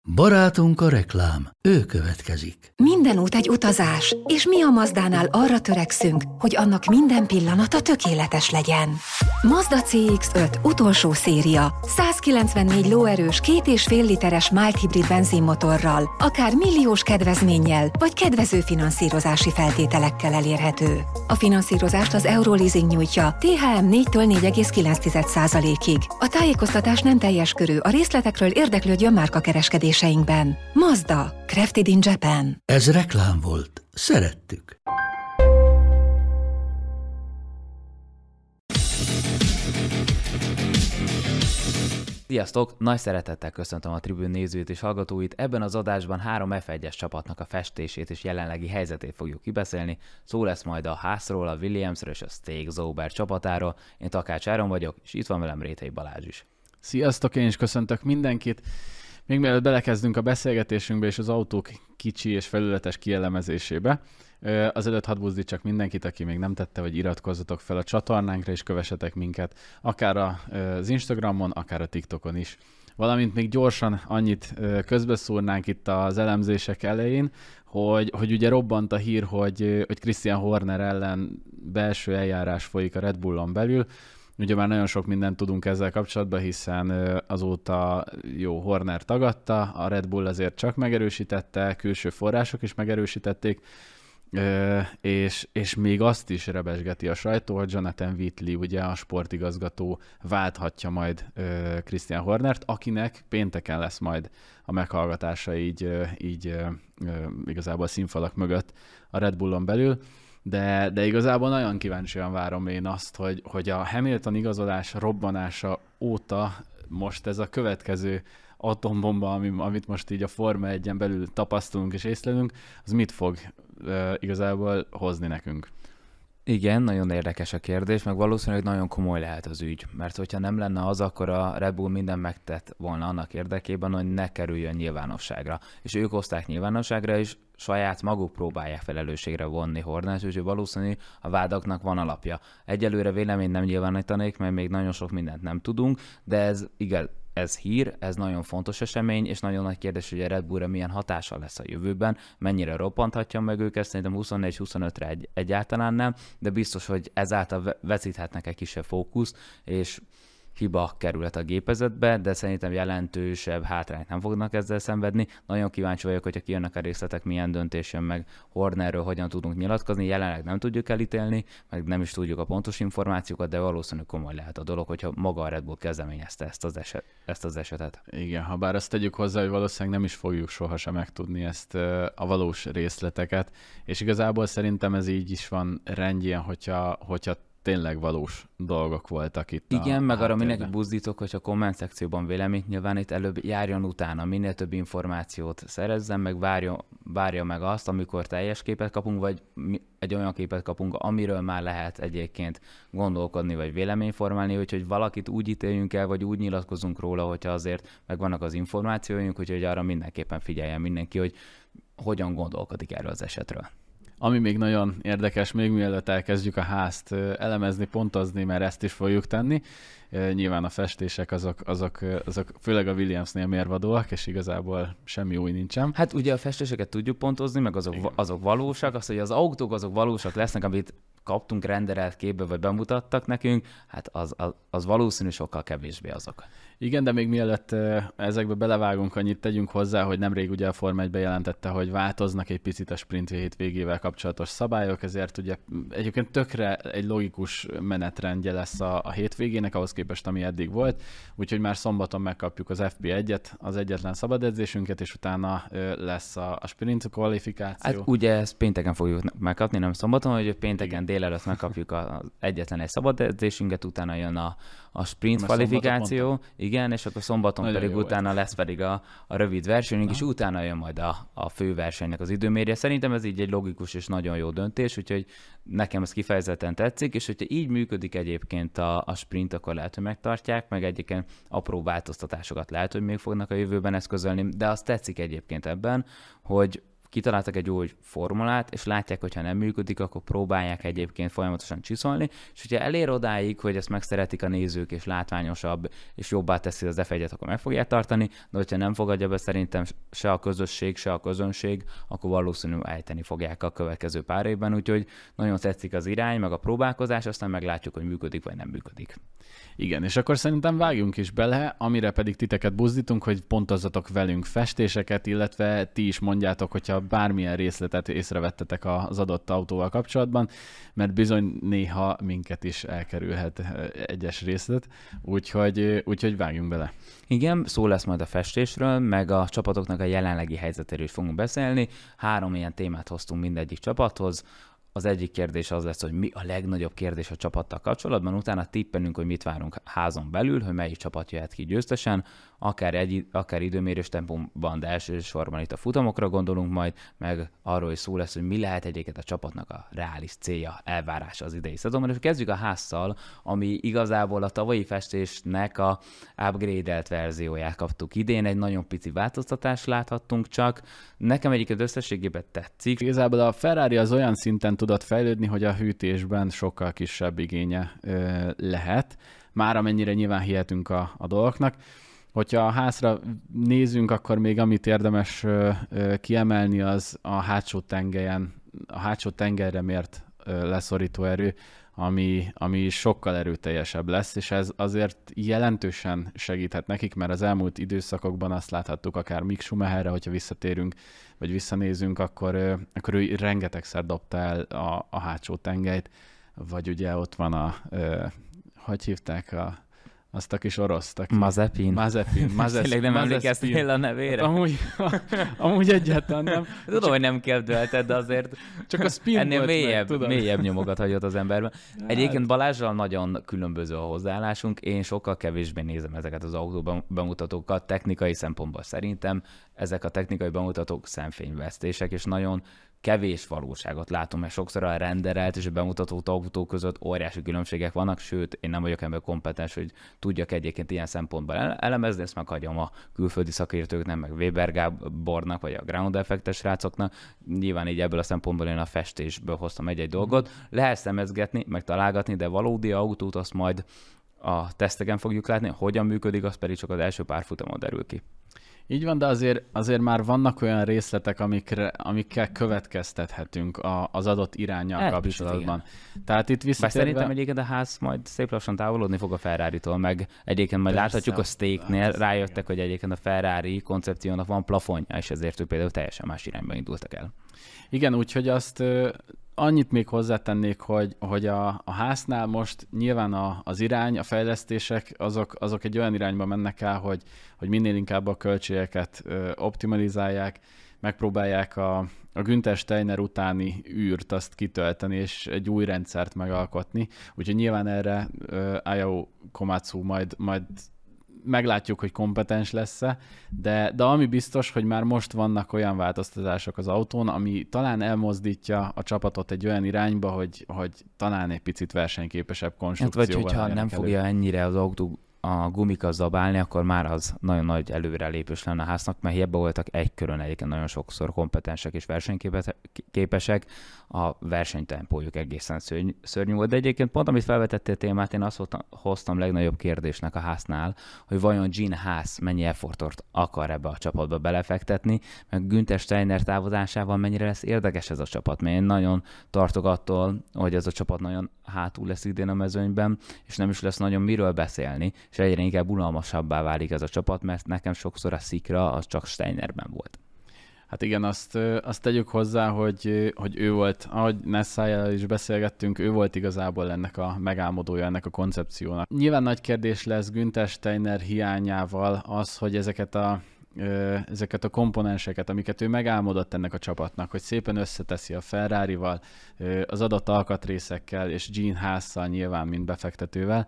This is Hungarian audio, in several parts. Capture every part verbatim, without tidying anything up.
Barátunk a reklám, ő következik. Minden út egy utazás, és mi a Mazdánál arra törekszünk, hogy annak minden pillanata tökéletes legyen. Mazda cé iksz öt utolsó széria, százkilencvennégy lóerős, két és fél literes mild hibrid benzinmotorral, akár milliós kedvezménnyel, vagy kedvező finanszírozási feltételekkel elérhető. A finanszírozást az Euroleasing nyújtja té há em négytől négy egész kilenc százalékig. A tájékoztatás nem teljes körű, a részletekről érdeklődjön márkakereskedéseinkben. Mazda, crafted in Japan. Ez reklám volt. Szerettük. Sziasztok! Nagy szeretettel köszöntöm a tribün nézőit és hallgatóit. Ebben az adásban három ef egyes csapatnak a festését és jelenlegi helyzetét fogjuk kibeszélni. Szó lesz majd a Haasról, a Williamsről és a Steak Zauber csapatáról. Én Takács Áron vagyok, és itt van velem Rétei Balázs is. Sziasztok! Én is köszöntök mindenkit. Még mielőtt belekezdünk a beszélgetésünkbe és az autók kicsi és felületes kielemezésébe, azelőtt hadd buzdítsak mindenkit, aki még nem tette, hogy iratkozzatok fel a csatornánkra és kövessetek minket, akár az Instagramon, akár a TikTokon is. Valamint még gyorsan annyit közbeszúrnánk itt az elemzések elején, hogy, hogy ugye robbant a hír, hogy, hogy Christian Horner ellen belső eljárás folyik a Red Bullon belül. Ugye már nagyon sok mindent tudunk ezzel kapcsolatban, hiszen azóta jó, Horner tagadta, a Red Bull azért csak megerősítette, külső források is megerősítették, és, és még azt is rebesgeti a sajtó, hogy Jonathan Whitley, ugye a sportigazgató válthatja majd Christian Hornert, akinek pénteken lesz majd a meghallgatása így, így igazából színfalak mögött a Red Bullon belül. De, de igazából nagyon kíváncsian várom én azt, hogy, hogy a Hamilton igazolás robbanása óta most ez a következő atombomba, amit most így a Forma egyen belül tapasztalunk és észlelünk, az mit fog uh, igazából hozni nekünk? Igen, nagyon érdekes a kérdés, meg valószínűleg nagyon komoly lehet az ügy, mert hogyha nem lenne az, akkor a Red Bull minden megtett volna annak érdekében, hogy ne kerüljön nyilvánosságra. És ők hozták nyilvánosságra, és saját maguk próbálják felelősségre vonni Hornert, úgyhogy valószínű a vádaknak van alapja. Egyelőre véleményt nem nyilvánítanék, mert még nagyon sok mindent nem tudunk, de ez igaz. Ez hír, ez nagyon fontos esemény, és nagyon nagy kérdés, hogy a Red Bullra milyen hatással lesz a jövőben, mennyire roppanthatja meg őket, szerintem huszonnégy huszonötre egy, egyáltalán nem, de biztos, hogy ezáltal veszíthetnek egy kisebb fókuszt, és hiba kerülhet a gépezetbe, de szerintem jelentősebb hátrányt nem fognak ezzel szenvedni. Nagyon kíváncsi vagyok, hogyha kijönnek a részletek, milyen döntés jön meg Hornerről, hogyan tudunk nyilatkozni. Jelenleg nem tudjuk elítélni, meg nem is tudjuk a pontos információkat, de valószínűleg komoly lehet a dolog, hogyha maga a Red Bull kezdeményezte ezt az, eset, ezt az esetet. Igen, ha bár azt tegyük hozzá, hogy valószínűleg nem is fogjuk sohasem megtudni ezt a valós részleteket, és igazából szerintem ez így is van rendjén, hogyha, hogyha tényleg valós dolgok voltak itt. Igen, a meg arra háttérben. mindenki buzdítok, hogy a komment szekcióban véleményt nyilvánít, előbb járjon utána, minél több információt szerezzen, meg várja, várja meg azt, amikor teljes képet kapunk, vagy egy olyan képet kapunk, amiről már lehet egyébként gondolkodni, vagy véleményt formálni, úgyhogy valakit úgy ítéljünk el, vagy úgy nyilatkozunk róla, hogyha azért megvannak az információink, úgyhogy arra mindenképpen figyeljen mindenki, hogy hogyan gondolkodik erről az esetről. Ami még nagyon érdekes, még mielőtt elkezdjük a házt elemezni, pontozni, mert ezt is fogjuk tenni. Nyilván a festések azok, azok, azok főleg a Williamsnél mérvadóak, és igazából semmi új nincsen. Hát ugye a festéseket tudjuk pontozni, meg azok, azok valósak, az, hogy az autók azok valósak lesznek, amit kaptunk renderelt képbe, vagy bemutattak nekünk, hát az, az, az valószínű sokkal kevésbé azok. Igen, de még mielőtt ezekbe belevágunk, annyit tegyünk hozzá, hogy nemrég ugye a Forma egy bejelentette, hogy változnak egy picit a sprint hétvégével kapcsolatos szabályok, ezért ugye egyébként tökre egy logikus menetrendje lesz a, a hétvégének, ahhoz képest, ami eddig volt, úgyhogy már szombaton megkapjuk az ef pé egyet, az egyetlen szabad edzésünket, és utána lesz a, a sprint kvalifikáció. Hát ugye ezt pénteken fogjuk megkapni, nem szombaton, hogy pénteken délelőtt megkapjuk az egyetlen egy szabad edzésünket, utána jön a, a sprint kvalifikáció, igen, és akkor szombaton nagyon pedig utána volt. Lesz pedig a, a rövid versenyünk, és utána jön majd a, a fő versenynek az időmérje. Szerintem ez így egy logikus és nagyon jó döntés, úgyhogy nekem ez kifejezetten tetszik, és hogyha így működik egyébként a, a sprint, akkor lehet, hogy megtartják, meg egyébként apró változtatásokat lehet, hogy még fognak a jövőben eszközölni, de azt tetszik egyébként ebben, hogy kitaláltak egy új formulát, és látják, hogyha nem működik, akkor próbálják egyébként folyamatosan csiszolni, és hogyha elér odáig, hogy ezt megszeretik a nézők, és látványosabb, és jobbá teszi az ef egyet, akkor meg fogják tartani, de hogyha nem fogadja be szerintem se a közösség, se a közönség, akkor valószínűleg ejteni fogják a következő pár évben, úgyhogy nagyon tetszik az irány, meg a próbálkozás, aztán meglátjuk, hogy működik, vagy nem működik. Igen, és akkor szerintem vágjunk is bele, amire pedig titeket buzdítunk, hogy pontozzatok velünk festéseket, illetve ti is mondjátok, hogyha bármilyen részletet észrevettetek az adott autóval kapcsolatban, mert bizony néha minket is elkerülhet egyes részlet, úgyhogy, úgyhogy vágjunk bele. Igen, szó lesz majd a festésről, meg a csapatoknak a jelenlegi helyzetéről is fogunk beszélni. Három ilyen témát hoztunk mindegyik csapathoz. Az egyik kérdés az lesz, hogy mi a legnagyobb kérdés a csapattal kapcsolatban, utána tippelünk, hogy mit várunk házon belül, hogy melyik csapat jöhet ki győztesen, akár, egy, akár időmérős tempóban, de elsősorban itt a futamokra gondolunk majd, meg arról is szó lesz, hogy mi lehet egyébként a csapatnak a reális célja, elvárása az idei szezonban. És kezdjük a házzal, ami igazából a tavalyi festésnek a upgrade-elt verzióját kaptuk idén, egy nagyon pici változtatást láthattunk csak. Nekem egyébként összességében tetszik. Igazából a Ferrari az olyan szinten tudott fejlődni, hogy a hűtésben sokkal kisebb igénye ö, lehet, már amennyire nyilván hihetünk a, a dolgoknak. Hogyha a házra nézünk, akkor még amit érdemes ö, ö, kiemelni, az a hátsó tengelyen, a hátsó tengerre mért ö, leszorító erő, ami, ami sokkal erőteljesebb lesz, és ez azért jelentősen segíthet nekik, mert az elmúlt időszakokban azt láthattuk, akár Mick Schumacherre, hogyha visszatérünk, vagy visszanézünk, akkor, akkor ő rengetegszer dobta el a, a hátsó tengelyt, vagy ugye ott van a, ö, hogy hívták a azt a kis oroszt, aki... Mazepin. Mazepin. Mazepin. Tényleg nem emlékeztél a nevére? Amúgy, amúgy egyáltalán nem. Tudom, csak... hogy nem kedvelted, de azért csak a spin ennél volt mélyebb, meg, mélyebb nyomokat hagyott az emberben. Hát. Egyébként Balázsral nagyon különböző a hozzáállásunk. Én sokkal kevésbé nézem ezeket az autó bemutatókat. Technikai szempontból szerintem ezek a technikai bemutatók szemfényvesztések, és nagyon kevés valóságot látom, mert sokszor a renderelt és a bemutatott autó között óriási különbségek vannak, sőt, én nem vagyok ebben kompetens, hogy tudjak egyébként ilyen szempontból elemezni, ezt meghagyom a külföldi szakértőknek, meg Weber Gábornak, vagy a Ground Effektes srácoknak. Nyilván így ebből a szempontból én a festésből hoztam egy-egy dolgot. Lehet szemezgetni, meg találgatni, de valódi autót azt majd a teszteken fogjuk látni, hogyan működik, az pedig csak az első pár futamon derül ki. Így van, de azért, azért már vannak olyan részletek, amikre, amikkel következtethetünk a, az adott iránnyal El, kapcsolatban. Tehát itt visszatérve... Bár szerintem egyébként a ház majd szép lassan távolodni fog a Ferrari-tól, meg egyébként majd Persze, láthatjuk a Steaknél, hát rájöttek, igen. hogy egyébként a Ferrari koncepciónak van plafonja, és ezért ők például teljesen más irányba indultak el. Igen, úgyhogy azt ö, annyit még hozzátennék, hogy, hogy a, a háznál most nyilván a, az irány, a fejlesztések, azok, azok egy olyan irányba mennek el, hogy, hogy minél inkább a költségeket ö, optimalizálják, megpróbálják a, a Günther Steiner utáni űrt azt kitölteni, és egy új rendszert megalkotni. Úgyhogy nyilván erre uh, Ayao Komatsu majd, majd meglátjuk, hogy kompetens lesz-e, de, de ami biztos, hogy már most vannak olyan változtatások az autón, ami talán elmozdítja a csapatot egy olyan irányba, hogy, hogy talán egy picit versenyképesebb konstrukcióval. Hát vagy hogyha nem elő. fogja ennyire az autó a gumikat zabálni, akkor már az nagyon nagy előrelépés lenne a háznak, mert hiába voltak egy körön egyébként nagyon sokszor kompetensek és versenyképesek, a versenytempójuk egészen szörny, szörnyű volt. De egyébként pont, amit felvetettél témát, én azt hoztam legnagyobb kérdésnek a háznál, hogy vajon Gene Haas mennyi effortot akar ebbe a csapatba belefektetni, meg Günther Steiner távozásával mennyire lesz érdekes ez a csapat, mert én nagyon tartok attól, hogy ez a csapat nagyon hátul lesz idén a mezőnyben, és nem is lesz nagyon miről beszélni, és egyre inkább unalmasabbá válik ez a csapat, mert nekem sokszor a szikra az csak Steinerben volt. Hát igen, azt, azt tegyük hozzá, hogy, hogy ő volt, ahogy Nessájjal is beszélgettünk, ő volt igazából ennek a megálmodója, ennek a koncepciónak. Nyilván nagy kérdés lesz Günther Steiner hiányával az, hogy ezeket a ezeket a komponenseket, amiket ő megálmodott ennek a csapatnak, hogy szépen összeteszi a Ferrarival, az adott alkatrészekkel, és Gene Haasszal nyilván, mint befektetővel,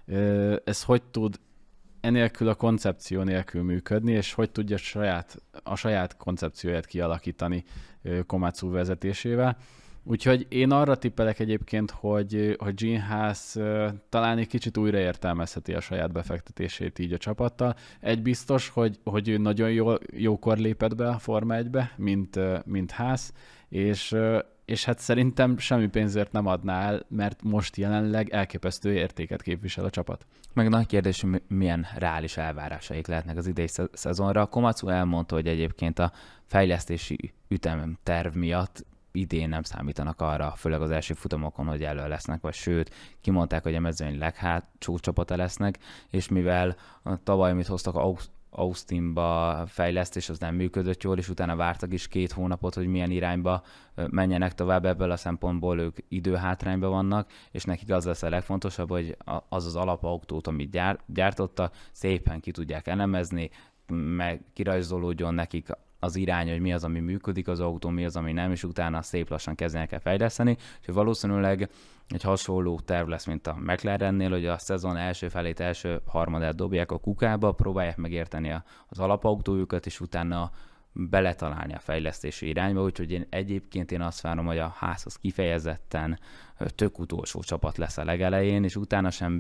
ez hogy tud enélkül a koncepció nélkül működni, és hogy tudja saját, a saját koncepcióját kialakítani Komatsu vezetésével. Úgyhogy én arra tippelek egyébként, hogy, hogy Gene Haas uh, talán egy kicsit újraértelmezheti a saját befektetését így a csapattal. Egy biztos, hogy, hogy ő nagyon jól, jókor lépett be a Forma egybe, mint, uh, mint Haas, és, uh, és hát szerintem semmi pénzért nem adná el, mert most jelenleg elképesztő értéket képvisel a csapat. Meg nagy kérdés, hogy milyen reális elvárásaik lehetnek az idei szezonra. Komatsu elmondta, hogy egyébként a fejlesztési ütemterv miatt idén nem számítanak arra, főleg az első futamokon, hogy elő lesznek, vagy sőt, kimondták, hogy a mezőny leghátsó csapata lesznek, és mivel tavaly, amit hoztak Austinba fejlesztés, az nem működött jól, és utána vártak is két hónapot, hogy milyen irányba menjenek tovább, ebből a szempontból ők időhátrányban vannak, és nekik az lesz a legfontosabb, hogy az az alapautót, amit gyár, gyártottak, szépen ki tudják elemezni, meg kirajzolódjon nekik az irány, hogy mi az, ami működik az autó, mi az, ami nem, és utána szép lassan kezdenek el fejleszteni. Úgyhogy valószínűleg egy hasonló terv lesz, mint a McLarennél, hogy a szezon első felét, első harmadát dobják a kukába, próbálják megérteni az alapautójukat, és utána beletalálni a fejlesztési irányba, úgyhogy én egyébként én azt várom, hogy a Haas az kifejezetten tök utolsó csapat lesz a legelején, és utána sem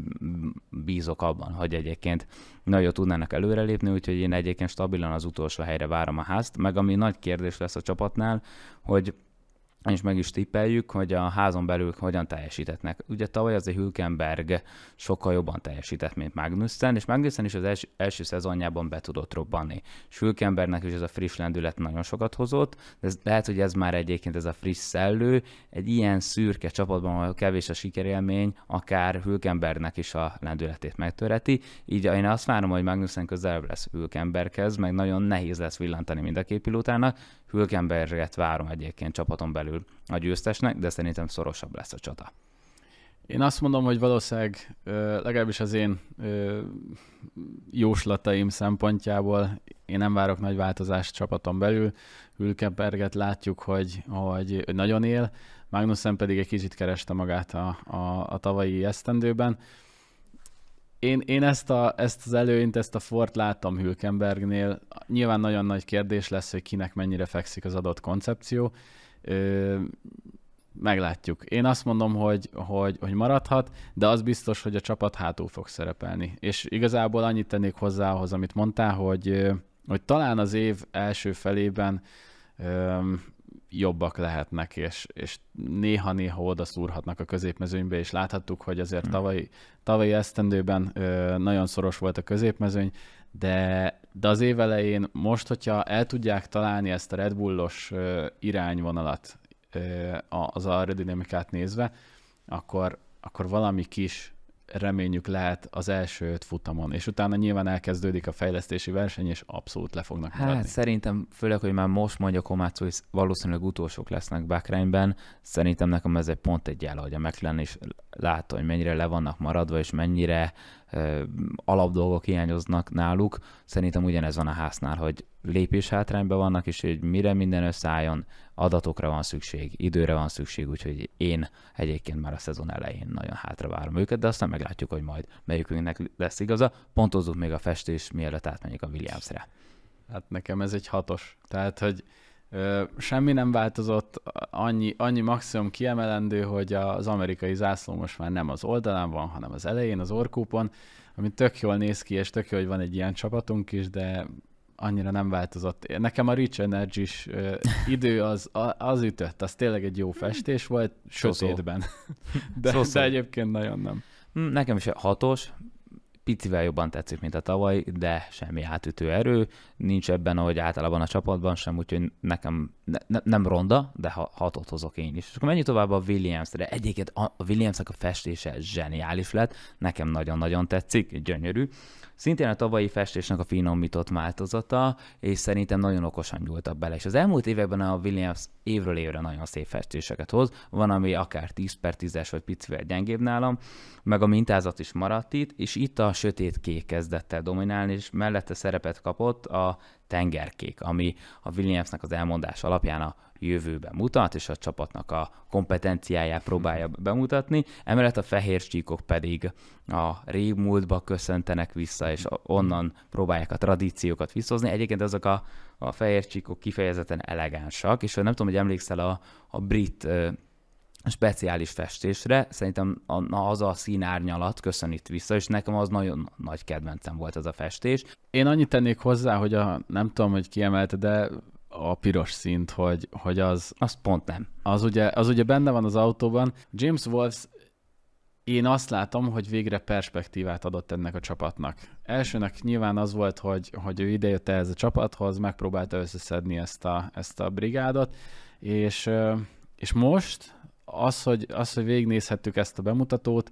bízok abban, hogy egyébként nagyon tudnának előrelépni, úgyhogy én egyébként stabilan az utolsó helyre várom a Haast, meg ami nagy kérdés lesz a csapatnál, hogy és meg is tippeljük, hogy a házon belül hogyan teljesítetnek. Ugye tavaly azért Hülkenberg sokkal jobban teljesített, mint Magnussen, és Magnussen is az első, első szezonjában be tudott robbanni. És Hülkenbergnek is ez a friss lendület nagyon sokat hozott, de ez, lehet, hogy ez már egyébként ez a friss szellő, egy ilyen szürke csapatban, ahol kevés a sikerélmény, akár Hülkenbergnek is a lendületét megtöreti. Így én azt várom, hogy Magnussen közelebb lesz Hülkenberghez, meg nagyon nehéz lesz villantani mind a két pilótának. Hülkenberget várom egyébként csapaton belül a győztesnek, de szerintem szorosabb lesz a csata. Én azt mondom, hogy valószínűleg legalábbis az én jóslataim szempontjából én nem várok nagy változást csapaton belül. Hülkenberget látjuk, hogy, hogy nagyon él, Magnussen pedig egy kicsit kereste magát a, a, a tavalyi esztendőben. Én, én ezt, a, ezt az előnyt, ezt a fort láttam Hülkenbergnél. Nyilván nagyon nagy kérdés lesz, hogy kinek mennyire fekszik az adott koncepció. Ö, meglátjuk. Én azt mondom, hogy, hogy, hogy maradhat, de az biztos, hogy a csapat hátul fog szerepelni. És igazából annyit tennék hozzá ahhoz, amit mondtál, hogy, hogy talán az év első felében ö, jobbak lehetnek, és, és néha-néha oda szúrhatnak a középmezőnybe, és láthattuk, hogy azért tavalyi, tavalyi esztendőben ö, nagyon szoros volt a középmezőny, de, de az év elején most, hogyha el tudják találni ezt a Red Bullos ö, irányvonalat ö, az aerodinamikát nézve, akkor, akkor valami kis reményük lehet az első öt futamon, és utána nyilván elkezdődik a fejlesztési verseny, és abszolút le fognak maradni. Hát szerintem, főleg, hogy már most mondja Komatsu, hogy valószínűleg utolsók lesznek Bakrányban, szerintem nekem ez egy pont egy jel, hogy a McLaren is látta, hogy mennyire le vannak maradva, és mennyire uh, alapdolgok hiányoznak náluk. Szerintem ugyanez van a Haasnál, hogy lépés hátrányban vannak, és hogy mire minden összeálljon, adatokra van szükség, időre van szükség, úgyhogy én egyébként már a szezon elején nagyon hátra várom őket, de aztán meglátjuk, hogy majd melyikünknek lesz igaza. Pontozzuk még a festés, mielőtt átmenjük a Williamsre. Hát nekem ez egy hatos. Tehát, hogy ö, semmi nem változott, annyi, annyi maximum kiemelendő, hogy az amerikai zászló most már nem az oldalán van, hanem az elején, az orkúpon, ami tök jól néz ki, és tök jó, hogy van egy ilyen csapatunk is, de annyira nem változott. Nekem a Rich Energy-s uh, idő az, az ütött, az tényleg egy jó festés volt, sötétben. De, de egyébként nagyon nem. Nekem is hatos, picivel jobban tetszik, mint a tavaly, de semmi átütő erő, nincs ebben, ahogy általában a csapatban sem, úgyhogy nekem ne, ne, nem ronda, de hatot hozok én is. És akkor menjünk tovább a Williamsre. Egyébként a Williamsnek a festése zseniális lett, nekem nagyon-nagyon tetszik, gyönyörű. Szintén a tavalyi festésnek a finomított változata, és szerintem nagyon okosan nyúltak bele. És az elmúlt években a Williams évről évre nagyon szép festéseket hoz, van, ami akár tíz per tízes vagy picivel gyengébb nálam, meg a mintázat is maradt itt, és itt a sötét kék kezdett el dominálni, és mellette szerepet kapott a tengerkék, ami a Williamsnek az elmondás alapján a jövőben mutat, és a csapatnak a kompetenciáját próbálja bemutatni. Emellett a fehér csíkok pedig a régmúltba köszöntenek vissza, és onnan próbálják a tradíciókat visszahozni. Egyébként azok a, a fehér csíkok kifejezetten elegánsak, és nem tudom, hogy emlékszel a, a brit uh, speciális festésre, szerintem az a színárnyalat köszönít vissza, és nekem az nagyon nagy kedvencem volt ez a festés. Én annyit tennék hozzá, hogy a, nem tudom, hogy kiemelte, de a piros színt, hogy, hogy az... Az pont nem. Az ugye, az ugye benne van az autóban. James Wolves, én azt látom, hogy végre perspektívát adott ennek a csapatnak. Elsőnek nyilván az volt, hogy, hogy ő idejött ez a csapathoz, megpróbálta összeszedni ezt a, ezt a brigádot, és, és most az hogy, az, hogy végignézhettük ezt a bemutatót,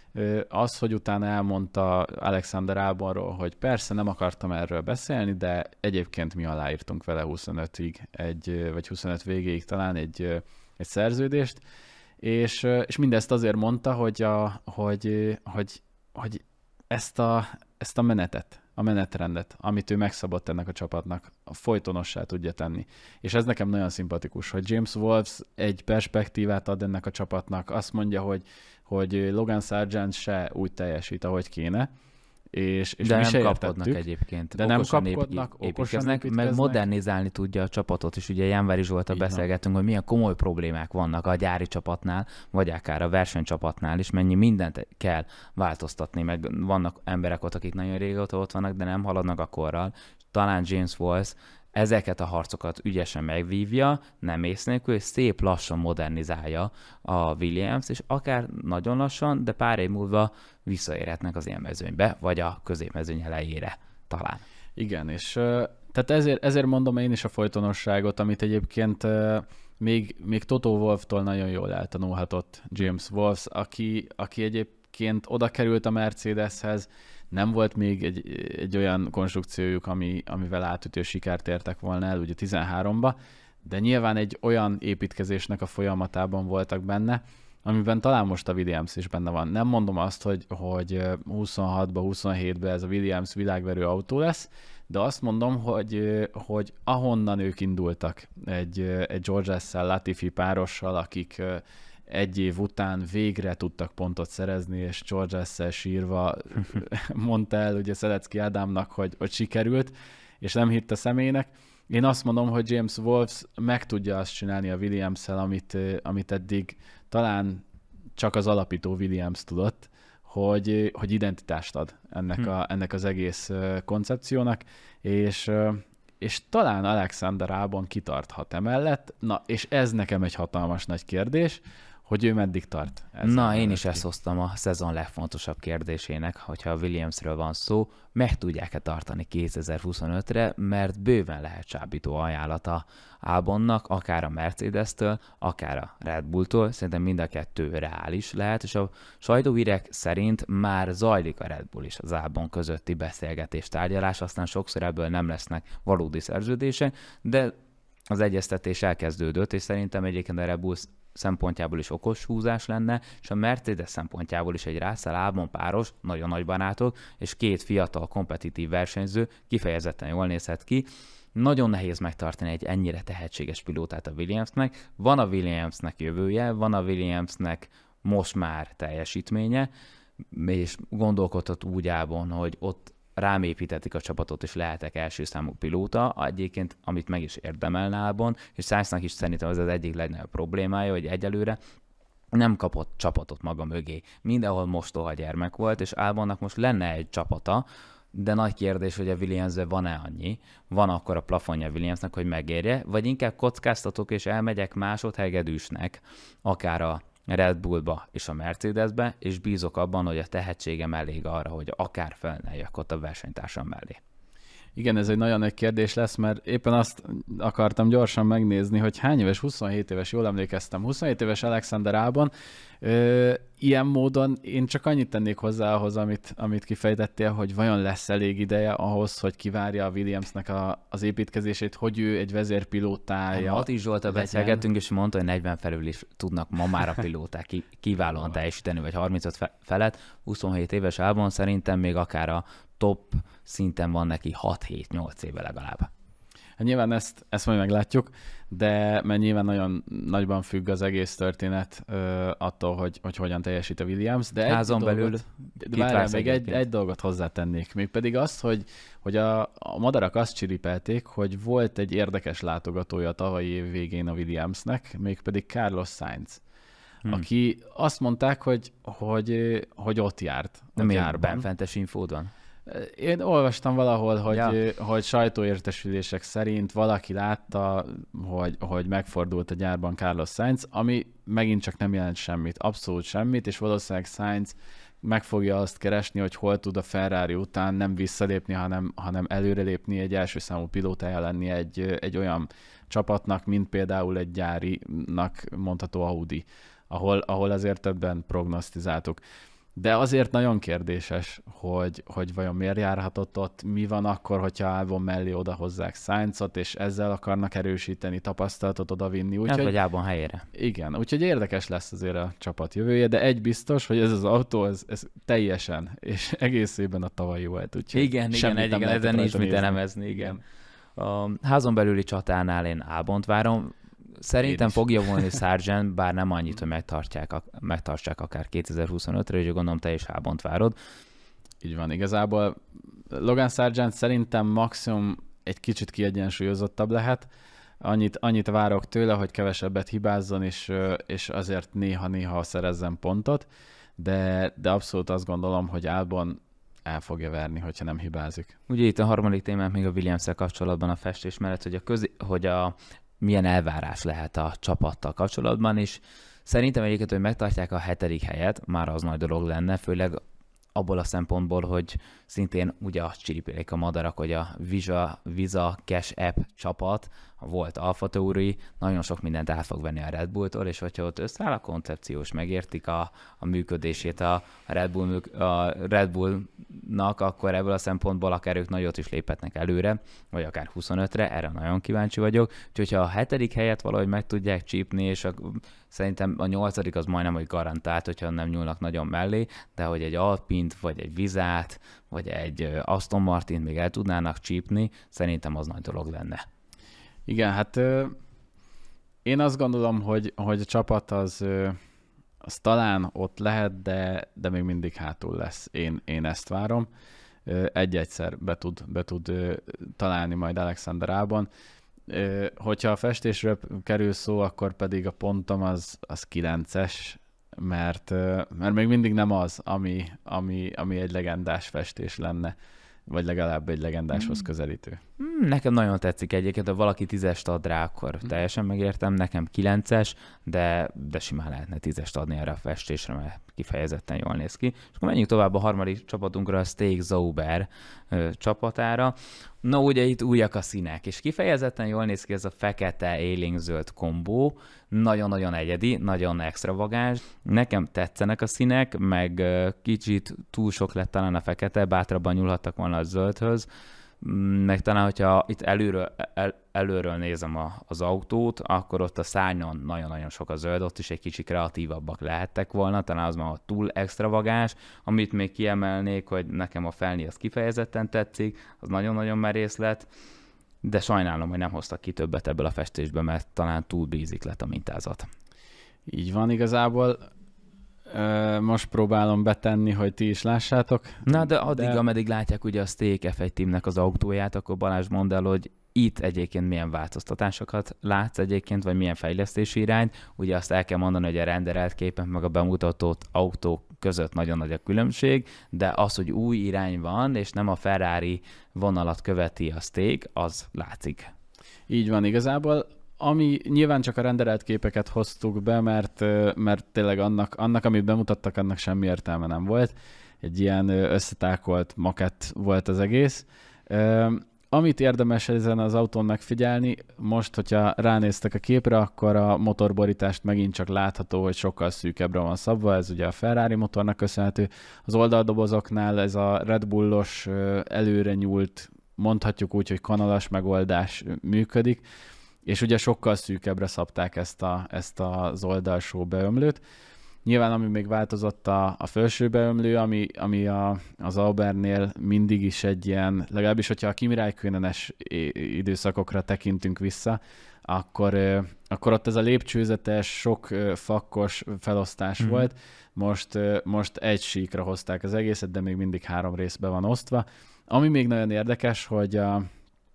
az, hogy utána elmondta Alexander Albonról, hogy persze nem akartam erről beszélni, de egyébként mi aláírtunk vele huszonötig, egy, vagy huszonöt végéig talán egy, egy szerződést, és, és mindezt azért mondta, hogy, a, hogy, hogy, hogy ezt, a, ezt a menetet, a menetrendet, amit ő megszabott ennek a csapatnak, a folytonossá tudja tenni. És ez nekem nagyon szimpatikus, hogy James Wolves egy perspektívát ad ennek a csapatnak, azt mondja, hogy, hogy Logan Sargent se úgy teljesít, ahogy kéne, és, és de mi nem se kapkodnak értettük, egyébként. De nem Okosan kapkodnak, épít, okosan építkeznek, meg modernizálni tudja a csapatot, és ugye Janvár Zsolttal beszélgetünk, hogy milyen komoly problémák vannak a gyári csapatnál, vagy akár a versenycsapatnál is, mennyi mindent kell változtatni, meg vannak emberek ott, akik nagyon régóta ott vannak, de nem haladnak a korral. Talán James Wolves ezeket a harcokat ügyesen megvívja, nem ész nélkül, és szép lassan modernizálja a Williams, és akár nagyon lassan, de pár év múlva visszaérhetnek az élmezőnybe, vagy a középmezőny elejére talán. Igen, és tehát ezért, ezért mondom én is a folytonosságot, amit egyébként még, még Toto Wolff-tól nagyon jól eltanulhatott James Wolves, aki, aki egyébként oda került a Mercedeshez, nem volt még egy, egy olyan konstrukciójuk, ami, amivel átütő sikert értek volna el, ugye tizenháromba, de nyilván egy olyan építkezésnek a folyamatában voltak benne, amiben talán most a Williams is benne van. Nem mondom azt, hogy, hogy huszonhatba, huszonhétbe ez a Williams világverő autó lesz, de azt mondom, hogy, hogy ahonnan ők indultak, egy, egy George Russell Latifi párossal, akik egy év után végre tudtak pontot szerezni, és George Russell sírva mondta el ugye Szelecki Ádámnak, hogy, hogy sikerült, és nem hitt a személynek. Én azt mondom, hogy James Wolves meg tudja azt csinálni a Williams-szel, amit, amit eddig talán csak az alapító Williams tudott, hogy, hogy identitást ad ennek, a, ennek az egész koncepciónak, és, és talán Alexander Albon kitarthat emellett, na, és ez nekem egy hatalmas nagy kérdés, hogy ő meddig tart. Na, én is ezt hoztam a szezon legfontosabb kérdésének, hogyha a Williamsről van szó, meg tudják-e tartani kétezer-huszonötre, mert bőven lehet csábító ajánlata Albonnak, akár a Mercedes-től, akár a Red Bulltól, szerintem mind a kettő reális lehet, és a sajtóhírek szerint már zajlik a Red Bull és az Albon közötti beszélgetés, tárgyalás, aztán sokszor ebből nem lesznek valódi szerződések, de az egyeztetés elkezdődött, és szerintem egyébként a Red Bull szempontjából is okos húzás lenne, és a Mercedes szempontjából is egy Russell Albon páros, nagyon nagy barátok, és két fiatal, kompetitív versenyző kifejezetten jól nézhet ki. Nagyon nehéz megtartani egy ennyire tehetséges pilótát a Williamsnek. Van a Williamsnek jövője, van a Williamsnek most már teljesítménye, és gondolkodhat úgy Albon, hogy ott rám építetik a csapatot, és lehetek első számú pilóta, egyébként, amit meg is érdemelne Albon, és Sainznak is szerintem az az egyik legnagyobb problémája, hogy egyelőre nem kapott csapatot maga mögé. Mindenhol mostoha gyermek volt, és Albonnak most lenne egy csapata, de nagy kérdés, hogy a Williamsben van-e annyi, van akkor a plafonja Williamsnek, hogy megérje, vagy inkább kockáztatok, és elmegyek másodhegedűsnek, akár a Red Bullba és a Mercedesbe, és bízok abban, hogy a tehetségem elég arra, hogy akár felneljek ott a versenytársam mellé. Igen, ez egy nagyon nagy kérdés lesz, mert éppen azt akartam gyorsan megnézni, hogy hány éves, huszonhét éves, jól emlékeztem, huszonhét éves Alexander Albon. Ö, ilyen módon én csak annyit tennék hozzá ahhoz, amit, amit kifejtettél, hogy vajon lesz elég ideje ahhoz, hogy kivárja a Williamsnek a, az építkezését, hogy ő egy vezérpilótája. Mati Zsoltal beszélgettünk, és mondta, hogy negyven felül is tudnak ma már a pilóták kiválóan teljesíteni, vagy harmincöt felett. huszonhét éves Albon szerintem még akár a top szinten van neki hat-hét-nyolc éve legalább. Hát nyilván ezt, ezt majd meglátjuk, de mert nyilván nagyon nagyban függ az egész történet ö, attól, hogy, hogy hogyan teljesít a Williams. De házon belül várjál, még egy, egy dolgot hozzátennék, még pedig azt, hogy, hogy a, a madarak azt csiripelték, hogy volt egy érdekes látogatója a tavalyi év végén a Williamsnek, mégpedig Carlos Sainz, hmm. aki azt mondták, hogy, hogy, hogy ott járt. De miért benfentes infód van? Én olvastam valahol, hogy, ja. hogy sajtóértesülések szerint valaki látta, hogy, hogy megfordult a gyárban Carlos Sainz, ami megint csak nem jelent semmit, abszolút semmit, és valószínűleg Sainz meg fogja azt keresni, hogy hol tud a Ferrari után nem visszalépni, hanem, hanem előrelépni, egy első számú pilótája lenni egy, egy olyan csapatnak, mint például egy gyárinak mondható Audi, ahol, ahol azért többen prognosztizáltuk. De azért nagyon kérdéses, hogy, hogy vajon miért járhatott ott, mi van akkor, hogyha Albon mellé odahozzák Sainzot, és ezzel akarnak erősíteni, tapasztalatot odavinni. Úgy, hát, hogy, vagy Albon helyére. Igen, úgyhogy érdekes lesz azért a csapat jövője, de egy biztos, hogy ez az autó, ez, ez teljesen, és egészében a tavalyi volt. Úgyhogy igen, igen, igen, ezen nincs mit elemezni, igen. A házon belüli csatánál én Albont várom. Szerintem fog javulni Sargent, bár nem annyit, hogy megtartják, megtartsák akár kétezer-huszonötre, és gondolom te is Albont várod. Így van, igazából Logan Sargent szerintem maximum egy kicsit kiegyensúlyozottabb lehet. Annyit, annyit várok tőle, hogy kevesebbet hibázzon, és, és azért néha-néha szerezzen pontot, de, de abszolút azt gondolom, hogy Albon el fogja verni, hogyha nem hibázik. Ugye itt a harmadik témánk még a Williams-szel kapcsolatban a festés mellett, hogy a, közi, hogy a milyen elvárás lehet a csapattal kapcsolatban, és szerintem egyébként, hogy megtartják a hetedik helyet, már az nagy dolog lenne, főleg abból a szempontból, hogy szintén ugye azt csiripélik a madarak, hogy a Visa, Visa Cash App csapat, a volt Alfa Tauri, nagyon sok mindent át fog venni a Red Bulltól, és hogyha ott összeáll a koncepció, és megértik a, a működését a Red, Bull, a Red Bullnak, akkor ebből a szempontból akár ők nagyot is léphetnek előre, vagy akár huszonötre, erre nagyon kíváncsi vagyok. Úgyhogy ha a hetedik helyet valahogy meg tudják csípni, és a, szerintem a nyolcadik az majdnem, hogy garantált, hogyha nem nyúlnak nagyon mellé, de hogy egy Alpint, vagy egy Vizát, vagy egy Aston Martint még el tudnának csípni, szerintem az nagy dolog lenne. Igen, hát ö, én azt gondolom, hogy, hogy a csapat az, ö, az talán ott lehet, de, de még mindig hátul lesz. Én, én ezt várom. Ö, egy-egyszer be tud, be tud ö, találni majd Alexander Albon. Ö, hogyha a festésről kerül szó, akkor pedig a pontom az, az kilences, mert, ö, mert még mindig nem az, ami, ami, ami egy legendás festés lenne, vagy legalább egy legendáshoz közelítő. Nekem nagyon tetszik egyébként, ha valaki tízest ad rá, akkor teljesen megértem, nekem kilences, de, de simán lehetne tízest adni erre a festésre, mert kifejezetten jól néz ki. És akkor menjünk tovább a harmadik csapatunkra, a Steak Sauber ö, csapatára. No, ugye itt újak a színek, és kifejezetten jól néz ki ez a fekete élénkzöld kombó, nagyon-nagyon egyedi, nagyon extravagáns. Nekem tetszenek a színek, meg ö, kicsit túl sok lett talán a fekete, bátrabban nyúlhattak volna a zöldhöz, meg talán, hogyha itt előről, el, előről nézem a, az autót, akkor ott a szárnyon nagyon-nagyon sok a zöld, ott is egy kicsit kreatívabbak lehettek volna, talán az már túl extravagáns. Amit még kiemelnék, hogy nekem a felni az kifejezetten tetszik, az nagyon-nagyon merész lett, de sajnálom, hogy nem hoztak ki többet ebből a festésbe, mert talán túl basic lett a mintázat. Így van igazából. Most próbálom betenni, hogy ti is lássátok. Na, de addig, de... ameddig látják ugye a Steak ef egy teamnek az autóját, akkor Balázs mondd el, hogy itt egyébként milyen változtatásokat látsz egyébként, vagy milyen fejlesztési irányt. Ugye azt el kell mondani, hogy a renderelt képek meg a bemutatott autók között nagyon nagy a különbség, de az, hogy új irány van, és nem a Ferrari vonalat követi a Steak, az látszik. Így van igazából. Ami nyilván csak a renderelt képeket hoztuk be, mert, mert tényleg annak, annak, amit bemutattak, annak semmi értelme nem volt. Egy ilyen összetákolt makett volt az egész. Amit érdemes ezen az autón megfigyelni, most, hogyha ránéztek a képre, akkor a motorborítást megint csak látható, hogy sokkal szűkebbre van szabva, ez ugye a Ferrari motornak köszönhető. Az oldaldobozoknál ez a Red Bullos előre nyúlt, mondhatjuk úgy, hogy kanalas megoldás működik, és ugye sokkal szűkebbre szabták ezt, a, ezt az oldalsó beömlőt. Nyilván, ami még változott a, a felső beömlő, ami, ami a, az Saubernél mindig is egy ilyen, legalábbis, hogyha a Kimi Räikkönen-es időszakokra tekintünk vissza, akkor, akkor ott ez a lépcsőzetes, sok fakkos felosztás mm-hmm. volt. Most, most egy síkra hozták az egészet, de még mindig három részbe van osztva. Ami még nagyon érdekes, hogy a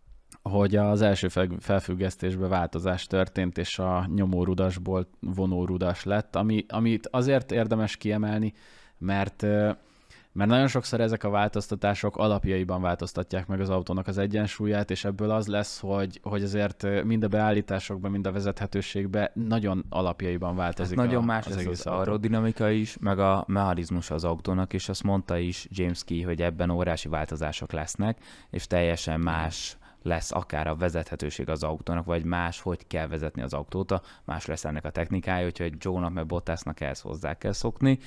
hogy az első felfüggesztésben változás történt, és a nyomórudasból vonórudas lett, ami, amit azért érdemes kiemelni, mert, mert nagyon sokszor ezek a változtatások alapjaiban változtatják meg az autónak az egyensúlyát, és ebből az lesz, hogy, hogy azért mind a beállításokban, mind a vezethetőségben nagyon alapjaiban változik. Hát nagyon a, más az lesz egész az autó. aerodinamika is, meg a mechanizmus az autónak, és azt mondta is James Key, hogy ebben óriási változások lesznek, és teljesen más lesz akár a vezethetőség az autónak, vagy más, hogy kell vezetni az autót, más lesz ennek a technikája, úgyhogy Joe-nak meg Bottasnak ehhez hozzá kell szokni,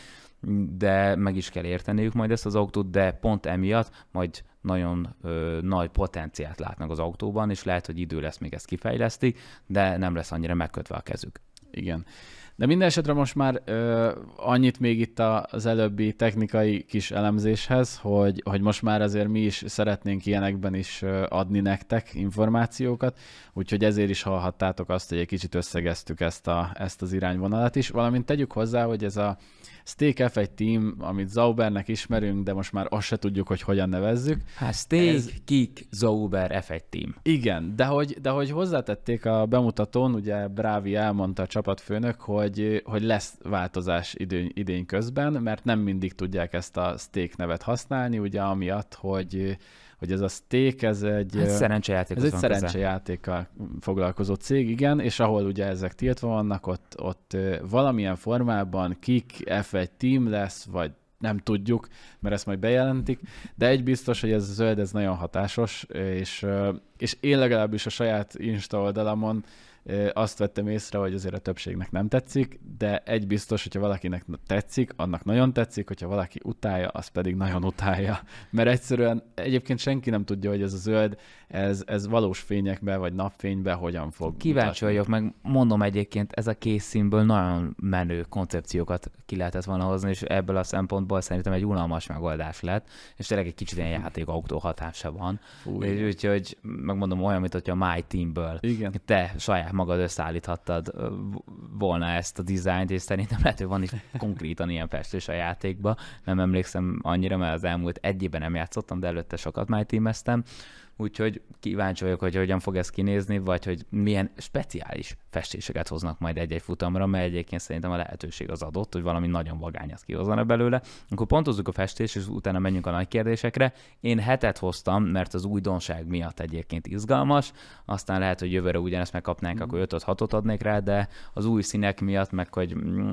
de meg is kell érteniük majd ezt az autót, de pont emiatt majd nagyon ö, nagy potenciált látnak az autóban, és lehet, hogy idő lesz, még ezt kifejlesztik, de nem lesz annyira megkötve a kezük. Igen. De minden esetre most már ö, annyit még itt az előbbi technikai kis elemzéshez, hogy, hogy most már azért mi is szeretnénk ilyenekben is adni nektek információkat, úgyhogy ezért is hallhattátok azt, hogy egy kicsit összegeztük ezt, a, ezt az irányvonalat is, valamint tegyük hozzá, hogy ez a Steak ef egy Team, amit Zaubernek ismerünk, de most már azt se tudjuk, hogy hogyan nevezzük. Hát Steak, ez... Kick, Zauber ef egy Team. Igen, de hogy, de hogy hozzátették a bemutatón, ugye Bravi elmondta a csapatfőnök, hogy, hogy lesz változás idő, idény közben, mert nem mindig tudják ezt a Steak nevet használni, ugye amiatt, hogy hogy ez a Steak, ez egy, hát szerencsejáték ez egy szerencsejátékkal foglalkozó cég, igen, és ahol ugye ezek tiltva vannak, ott, ott valamilyen formában Kick ef egy Team lesz, vagy nem tudjuk, mert ezt majd bejelentik, de egy biztos, hogy ez a zöld, ez nagyon hatásos, és, és én legalábbis a saját Insta oldalamon azt vettem észre, hogy azért a többségnek nem tetszik, de egy biztos, hogyha valakinek tetszik, annak nagyon tetszik, hogyha valaki utálja, az pedig nagyon utálja. Mert egyszerűen egyébként senki nem tudja, hogy ez a zöld, ez, ez valós fényekbe vagy napfénybe hogyan fog Kíváncsi vagyok, meg mondom egyébként, ez a kész színből nagyon menő koncepciókat ki lehetett volna hozni, és ebből a szempontból szerintem egy unalmas megoldás lett, és tényleg egy kicsit ilyen játékautó hatása van. Úgyhogy megmondom olyan, mint hogyha a My Teamből igen. te saját magad összeállíthattad volna ezt a dizájnt, és szerintem lehet, hogy van is konkrétan ilyen festés a játékban. Nem emlékszem annyira, mert az elmúlt egy évben nem játszottam, de előtte sokat My Teameztem. Úgyhogy kíváncsi vagyok, hogy hogyan fog ez kinézni, vagy hogy milyen speciális festéseket hoznak majd egy-egy futamra, mert egyébként szerintem a lehetőség az adott, hogy valami nagyon vagányat kihozzanak belőle. Akkor pontozzuk a festést, és utána menjünk a nagy kérdésekre. Én hetet hoztam, mert az újdonság miatt egyébként izgalmas, aztán lehet, hogy jövőre ugyanezt megkapnánk, mm. akkor ötöt-hatot adnék rá, de az új színek miatt, meg hogy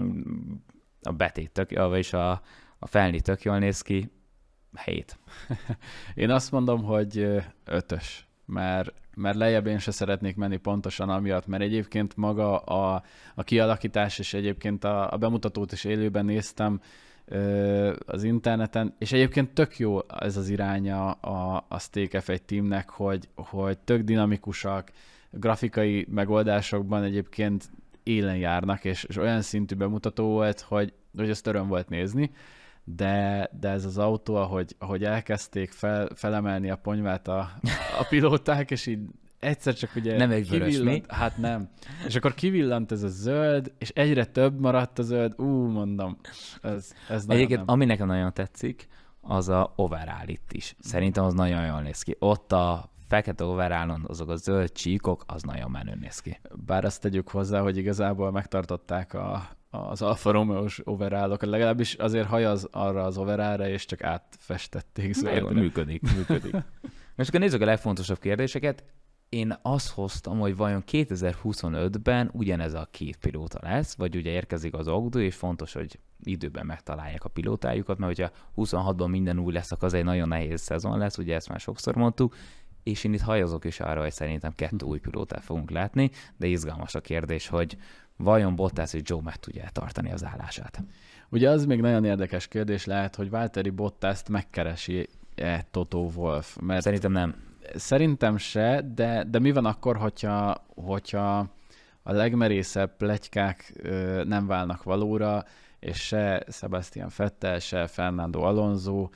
a betét tök, vagyis a, a felni tök jól néz ki, hét. Én azt mondom, hogy ötös, mert, mert lejjebb én se szeretnék menni pontosan amiatt, mert egyébként maga a, a kialakítás, és egyébként a, a bemutatót is élőben néztem ö, az interneten, és egyébként tök jó ez az iránya a, a Steak ef egy Teamnek, hogy, hogy tök dinamikusak, grafikai megoldásokban egyébként élen járnak, és, és olyan szintű bemutató volt, hogy, hogy ezt öröm volt nézni. De, de ez az autó, ahogy, ahogy elkezdték fel, felemelni a ponyvát a, a pilóták, és így egyszer csak ugye nem egy vörös, mi? Hát nem. És akkor kivillant ez a zöld, és egyre több maradt a zöld. Ú, mondom, ez, ez nagyon Egyébként, nem. ami nekem nagyon tetszik, az a overall itt is. Szerintem az nagyon jól néz ki. Ott a fekete overallon azok a zöld csíkok, az nagyon menő néz ki. Bár azt tegyük hozzá, hogy igazából megtartották a az Alfa Romeo-s overallokat, legalábbis azért hajaz arra az overallra, és csak átfestették zöldre. Működik, működik. Most akkor nézzük a legfontosabb kérdéseket. Én azt hoztam, hogy vajon kétezer-huszonötben ugyanez a két pilóta lesz, vagy ugye érkezik az Audi, és fontos, hogy időben megtalálják a pilótájukat, mert hogyha huszonhatban minden új lesz, akkor az egy nagyon nehéz szezon lesz, ugye ezt már sokszor mondtuk, és én itt hajazok is arra, hogy szerintem kettő új pilótát fogunk látni, de izgalmas a kérdés, hogy vajon Bottas és Joe meg tudja tartani az állását? Ugye az még nagyon érdekes kérdés lehet, hogy Valtteri Bottast megkeresi-e Toto Wolff? Mert szerintem nem. Szerintem se, de, de mi van akkor, hogyha, hogyha a legmerészebb pletykák ö, nem válnak valóra, és se Sebastian Vettel, se Fernando Alonso,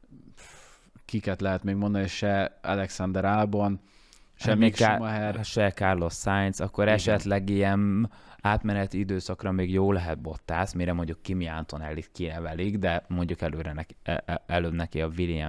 kiket lehet még mondani, se Alexander Albon, se Mick Schumacher. Se Carlos Sainz, akkor igen. Esetleg ilyen átmeneti időszakra még jó lehet Bottas, mire mondjuk Kimi Antonellit kinevelik, de mondjuk előre neki, előbb neki a Williams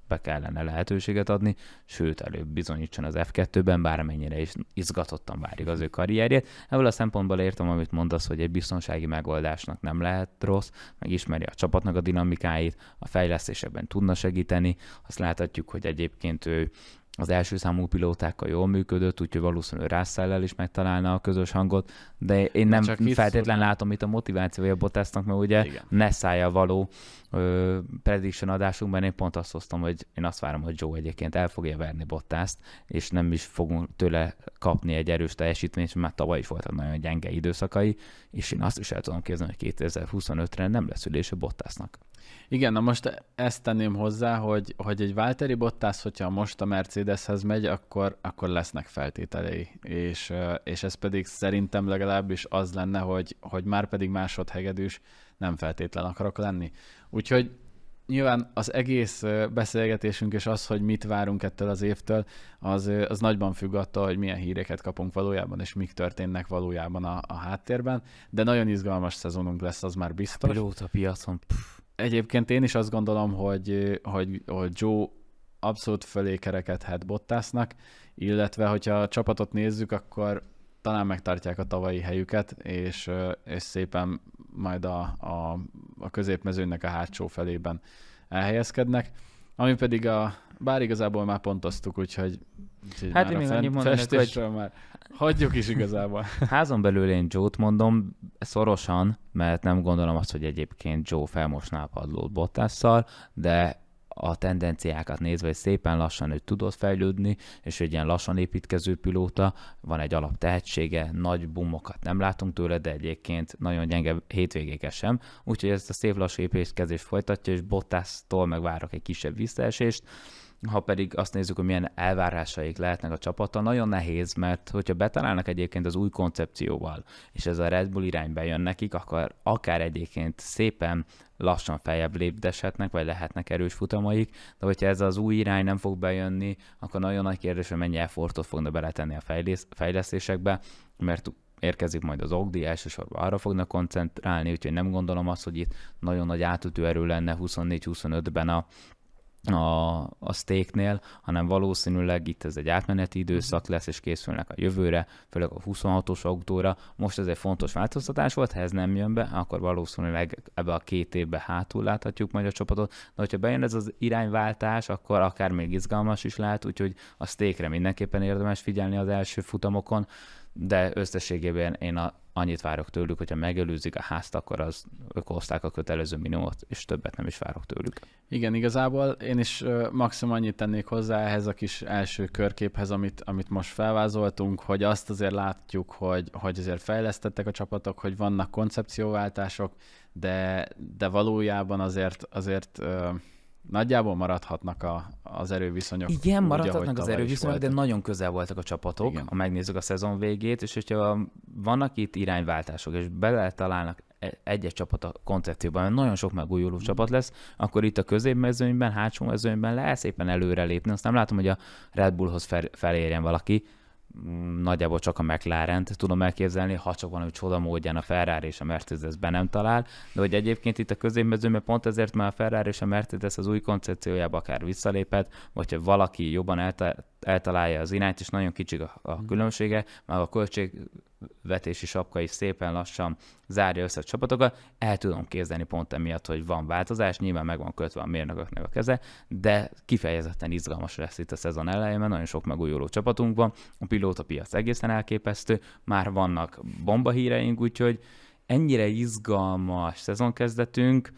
be kellene lehetőséget adni, sőt előbb bizonyítson az ef kettőben, bármennyire is izgatottan várjuk az ő karrierjét. Ebből a szempontból értem, amit mondasz, hogy egy biztonsági megoldásnak nem lehet rossz, meg ismeri a csapatnak a dinamikáit, a fejlesztésekben tudna segíteni. Azt láthatjuk, hogy egyébként ő az első számú pilótákkal jól működött, úgyhogy valószínűleg Russell-lel is megtalálna a közös hangot, de én nem feltétlenül látom itt a motivációja Bottasnak, mert ugye Nessája való ö, prediction adásunkban én pont azt hoztam, hogy én azt várom, hogy Joe egyébként el fogja verni Bottast, és nem is fogunk tőle kapni egy erős teljesítményt, mert tavaly is voltak nagyon gyenge időszakai, és én azt is el tudom képzelni, hogy kétezer-huszonötre nem lesz ülése Bottasnak. Igen, na most ezt tenném hozzá, hogy, hogy egy Valtteri Bottas, hogyha most a Mercedeshez megy, akkor, akkor lesznek feltételei, és, és ez pedig szerintem legalábbis az lenne, hogy, hogy már pedig másodhegedűs nem feltétlen akarok lenni. Úgyhogy nyilván az egész beszélgetésünk és az, hogy mit várunk ettől az évtől, az, az nagyban függ attól, hogy milyen híreket kapunk valójában, és mik történnek valójában a, a háttérben, de nagyon izgalmas szezonunk lesz, az már biztos. Pilóta piacon. Pff. Egyébként én is azt gondolom, hogy, hogy, hogy Joe abszolút fölé kerekedhet Bottasnak, illetve hogyha a csapatot nézzük, akkor talán megtartják a tavalyi helyüket, és, és szépen majd a, a, a középmezőnynek a hátsó felében elhelyezkednek. Ami pedig a, bár igazából már pontoztuk, úgyhogy, úgyhogy hát már én a még annyi mondanék, hogy már hagyjuk is igazából. Házon belül én Joe-t mondom szorosan, mert nem gondolom azt, hogy egyébként Joe felmosná a padlót Bottasszal, de a tendenciákat nézve, hogy szépen lassan ő tudott fejlődni, és egy ilyen lassan építkező pilóta, van egy alap tehetsége, nagy bumokat nem látunk tőle, de egyébként nagyon gyenge hétvégéket sem, úgyhogy ezt a szép lassú építkezést folytatja, és Bottastól meg várok egy kisebb visszaesést. Ha pedig azt nézzük, hogy milyen elvárásaik lehetnek a csapattal, nagyon nehéz, mert hogyha betalálnak egyébként az új koncepcióval, és ez a Red Bull irányba jön nekik, akkor akár egyébként szépen lassan feljebb lépdeshetnek, vagy lehetnek erős futamaik, de hogyha ez az új irány nem fog bejönni, akkor nagyon nagy kérdés, hogy mennyi effortot fognak beletenni a fejlesz- fejlesztésekbe, mert érkezik majd az Ogdi, elsősorban arra fognak koncentrálni, úgyhogy nem gondolom azt, hogy itt nagyon nagy átütő erő lenne huszonnégy huszonötben a a, a Steaknél, hanem valószínűleg itt ez egy átmeneti időszak lesz, és készülnek a jövőre, főleg a huszonhatos autóra. Most ez egy fontos változtatás volt, ha ez nem jön be, akkor valószínűleg ebbe a két évbe hátul láthatjuk majd a csapatot, de hogyha bejön ez az irányváltás, akkor akár még izgalmas is lehet, úgyhogy a Steakre mindenképpen érdemes figyelni az első futamokon, de összességében én a, annyit várok tőlük, hogyha megelőzik a házt, akkor az ők hozták a kötelező minimumot, és többet nem is várok tőlük. Igen, igazából én is maximum annyit tennék hozzá ehhez a kis első körképhez, amit, amit most felvázoltunk, hogy azt azért látjuk, hogy, hogy azért fejlesztettek a csapatok, hogy vannak koncepcióváltások, de, de valójában azért, azért nagyjából maradhatnak a, az erőviszonyok. Igen, maradhatnak az erőviszonyok, de nagyon közel voltak a csapatok, igen, ha megnézzük a szezon végét, és hogyha vannak itt irányváltások, és bele találnak egy-egy csapat a koncepcióban, mert nagyon sok megújuló mm. csapat lesz, akkor itt a középmezőnyben, hátsó mezőnyben lehet szépen előrelépni. Azt nem látom, hogy a Red Bullhoz fel, felérjen valaki, nagyjából csak a McLarent tudom elképzelni, ha csak valami csoda módján a Ferrari és a Mercedes be nem talál, de hogy egyébként itt a középmezőnyben pont ezért már a Ferrari és a Mercedes az új koncepciójába akár visszalépett, vagy ha valaki jobban elta- eltalálja az irányt, és nagyon kicsik a, a különbsége, már a költségvetési sapka is szépen lassan zárja össze a csapatokat, el tudom képzelni pont emiatt, hogy van változás, nyilván meg van kötve a mérnököknek a keze, de kifejezetten izgalmas lesz itt a szezon elején, mert nagyon sok megújuló csapatunk van, a pilótapiac egészen elképesztő, már vannak bombahíreink, úgyhogy ennyire izgalmas szezonkezdetünk.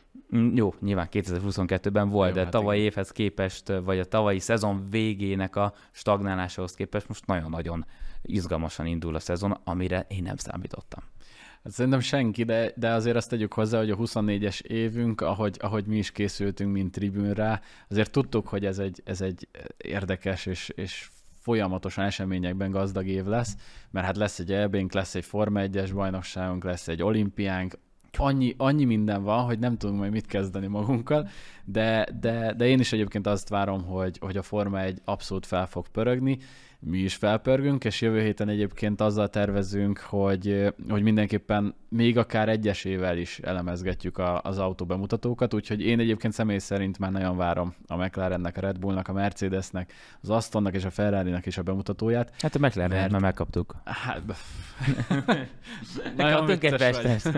Jó, nyilván kétezer-huszonkettőben volt, jó, de tavalyi hát évhez képest, vagy a tavalyi szezon végének a stagnálásához képest most nagyon-nagyon izgalmasan indul a szezon, amire én nem számítottam. Hát szerintem senki, de, de azért azt tegyük hozzá, hogy a huszonnégyes évünk, ahogy, ahogy mi is készültünk, mint tribűn rá, azért tudtuk, hogy ez egy, ez egy érdekes és, és folyamatosan eseményekben gazdag év lesz, mert hát lesz egy é bé-nk, lesz egy Forma egyes bajnokságunk, lesz egy olimpiánk, annyi, annyi minden van, hogy nem tudunk majd mit kezdeni magunkkal, de, de, de én is egyébként azt várom, hogy, hogy a Forma egy abszolút fel fog pörögni, mi is felpörgünk, és jövő héten egyébként azzal tervezünk, hogy, hogy mindenképpen még akár egyesével is elemezgetjük a, az autóbemutatókat, úgyhogy én egyébként személy szerint már nagyon várom a McLarennek, a Red Bullnak, a Mercedesnek, az Astonnak és a Ferrarinak is a bemutatóját. Hát a McLaren-et mert... már megkaptuk. Hát, Kaptunk egy Pestes.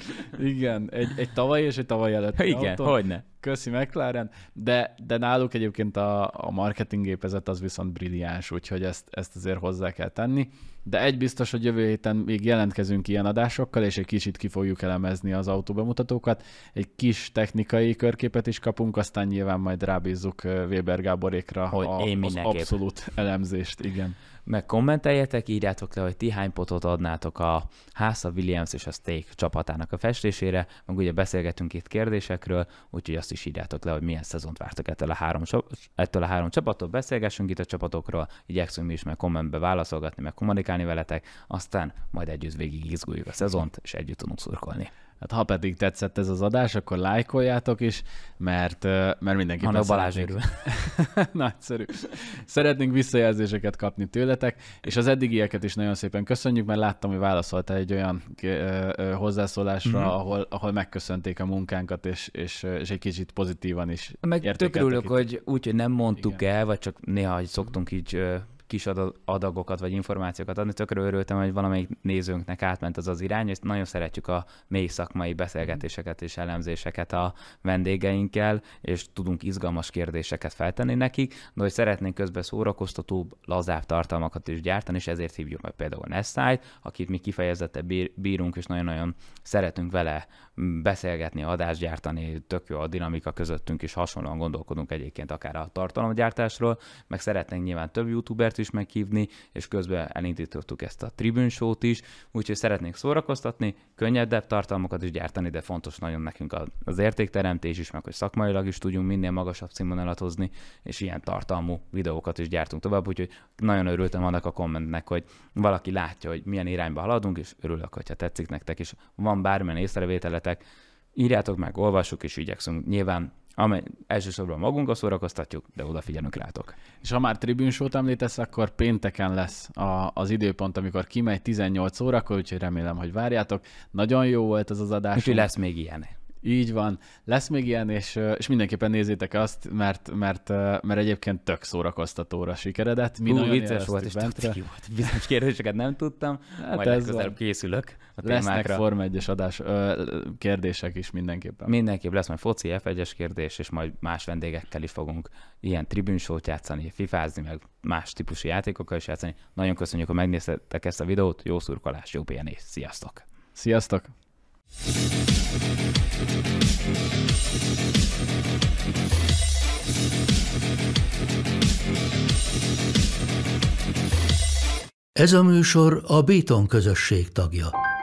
Igen, egy, egy tavaly és egy tavaly előtt. Igen, autó. Hogyne. Köszi McLaren, de, de náluk egyébként a, a marketinggépezet az viszont brilliáns, úgyhogy ezt, ezt azért hozzá kell tenni. De egy biztos, hogy jövő héten még jelentkezünk ilyen adásokkal, és egy kicsit ki fogjuk elemezni az autóbemutatókat. Egy kis technikai körképet is kapunk, aztán nyilván majd rábízzuk Weber Gáborékra a, az abszolút elemzést. Igen. Meg kommenteljetek, írjátok le, hogy ti hány potot adnátok a Haas, a Williams és a Steak csapatának a festésére, meg ugye beszélgetünk itt kérdésekről, úgyhogy azt is írjátok le, hogy milyen szezont vártok ettől a három, ettől a három csapattól, beszélgessünk itt a csapatokról, igyekszünk mi is meg kommentbe válaszolgatni, meg kommunikálni veletek, aztán majd együtt végig izguljuk a szezont, és együtt tudunk szurkolni. Hát ha pedig tetszett ez az adás, akkor lájkoljátok is, mert, mert mindenképpen Hanem Balázs örül. Nagyszerű. Szeretnénk visszajelzéseket kapni tőletek, és az eddigieket is nagyon szépen köszönjük, mert láttam, hogy válaszoltál egy olyan hozzászólásra, mm-hmm. ahol, ahol megköszönték a munkánkat, és, és, és egy kicsit pozitívan is meg tök örülök, hogy úgy, hogy nem mondtuk Igen. el, vagy csak néha, hogy szoktunk így kis adagokat vagy információkat adni. Tökre örültem, hogy valamelyik nézőnknek átment az az irány, és nagyon szeretjük a mély szakmai beszélgetéseket és elemzéseket a vendégeinkkel, és tudunk izgalmas kérdéseket feltenni nekik, de hogy szeretnénk közben szórakoztatóbb, lazább tartalmakat is gyártani, és ezért hívjuk meg például Nessájt, akit mi kifejezetten bírunk, és nagyon-nagyon szeretünk vele beszélgetni, adást gyártani, tök jó a dinamika közöttünk, és hasonlóan gondolkodunk egyébként akár a tartalomgyártásról, meg szeretnénk nyilván több youtubert is meghívni, és közben elindítottuk ezt a Tribune Show-t is, úgyhogy szeretnénk szórakoztatni, könnyedebb tartalmakat is gyártani, de fontos nagyon nekünk az értékteremtés is, meg hogy szakmailag is tudjunk minél magasabb színvonalat hozni, és ilyen tartalmú videókat is gyártunk tovább, úgyhogy nagyon örültem annak a kommentnek, hogy valaki látja, hogy milyen irányba haladunk, és örülök, hogyha tetszik nektek, és van bármilyen észrevételetek, írjátok meg, olvassuk, és igyekszünk. Nyilván amely elsősorban magunkat szórakoztatjuk, de odafigyelünk rátok. És ha már Tribune Show-t említesz, akkor pénteken lesz a, az időpont, amikor kimegy tizennyolc órakor, úgyhogy remélem, hogy várjátok. Nagyon jó volt ez az adás. Úgyhogy lesz még ilyen. Így van, lesz még ilyen, és, és mindenképpen nézzétek azt, mert, mert, mert egyébként tök szórakoztatóra sikeredett. Mi Hú, nagyon vicces volt, és tök jó volt. Bizonyos kérdéseket nem tudtam, hát majd legközelebb készülök a témákra. Lesznek Forma egyes adás ö, kérdések is mindenképpen. Mindenképp lesz majd foci ef egyes kérdés, és majd más vendégekkel is fogunk ilyen Tribune Show-t játszani, fifázni, meg más típusú játékokkal is játszani. Nagyon köszönjük, hogy megnéztetek ezt a videót, jó szurkolás, jó pihenést, sziasztok! Sziasztok! Ez a műsor a Béton közösség tagja.